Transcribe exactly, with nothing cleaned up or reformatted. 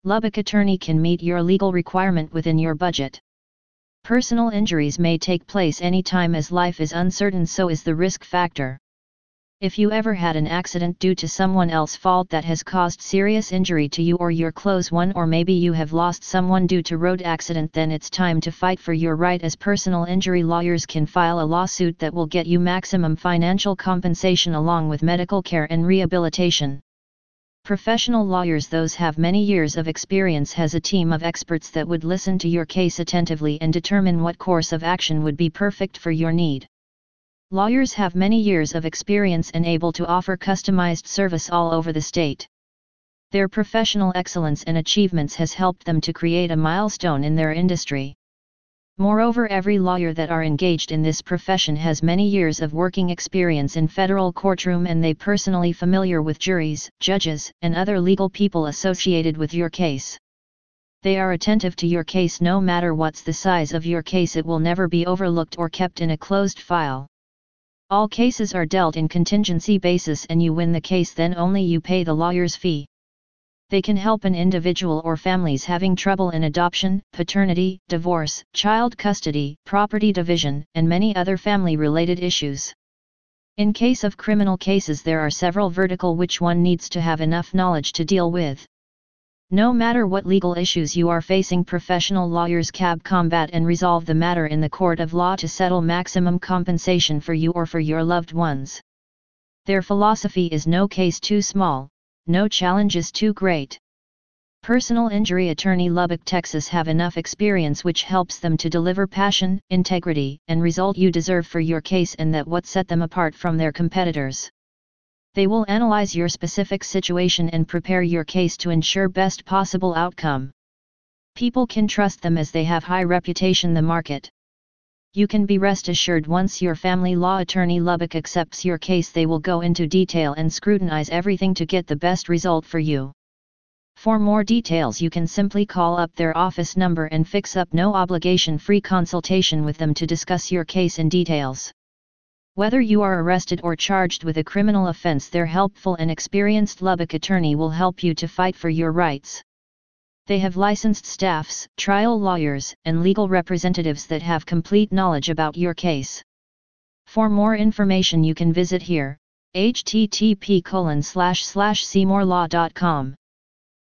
Lubbock Attorney can meet your legal requirement within your budget. Personal injuries may take place anytime as life is uncertain, so is the risk factor. If you ever had an accident due to someone else's fault that has caused serious injury to you or your close one, or maybe you have lost someone due to road accident, then it's time to fight for your right, as personal injury lawyers can file a lawsuit that will get you maximum financial compensation along with medical care and rehabilitation. Professional lawyers, those have many years of experience, has a team of experts that would listen to your case attentively and determine what course of action would be perfect for your need. Lawyers have many years of experience and able to offer customized service all over the state. Their professional excellence and achievements has helped them to create a milestone in their industry. Moreover, every lawyer that are engaged in this profession has many years of working experience in federal courtroom, and they personally familiar with juries, judges, and other legal people associated with your case. They are attentive to your case no matter what's the size of your case. It will never be overlooked or kept in a closed file. All cases are dealt in contingency basis, and you win the case, then only you pay the lawyer's fee. They can help an individual or families having trouble in adoption, paternity, divorce, child custody, property division, and many other family-related issues. In case of criminal cases, there are several vertical which one needs to have enough knowledge to deal with. No matter what legal issues you are facing, professional lawyers can combat and resolve the matter in the court of law to settle maximum compensation for you or for your loved ones. Their philosophy is no case too small, no challenge is too great. Personal injury attorney Lubbock, Texas have enough experience which helps them to deliver passion, integrity, and result you deserve for your case, and that what set them apart from their competitors. They will analyze your specific situation and prepare your case to ensure best possible outcome. People can trust them as they have high reputation in the market. You can be rest assured, once your family law attorney Lubbock accepts your case, they will go into detail and scrutinize everything to get the best result for you. For more details, you can simply call up their office number and fix up no obligation free consultation with them to discuss your case in details. Whether you are arrested or charged with a criminal offense, their helpful and experienced Lubbock attorney will help you to fight for your rights. They have licensed staffs, trial lawyers, and legal representatives that have complete knowledge about your case. For more information, you can visit here, h t t p colon slash slash seymour law dot com.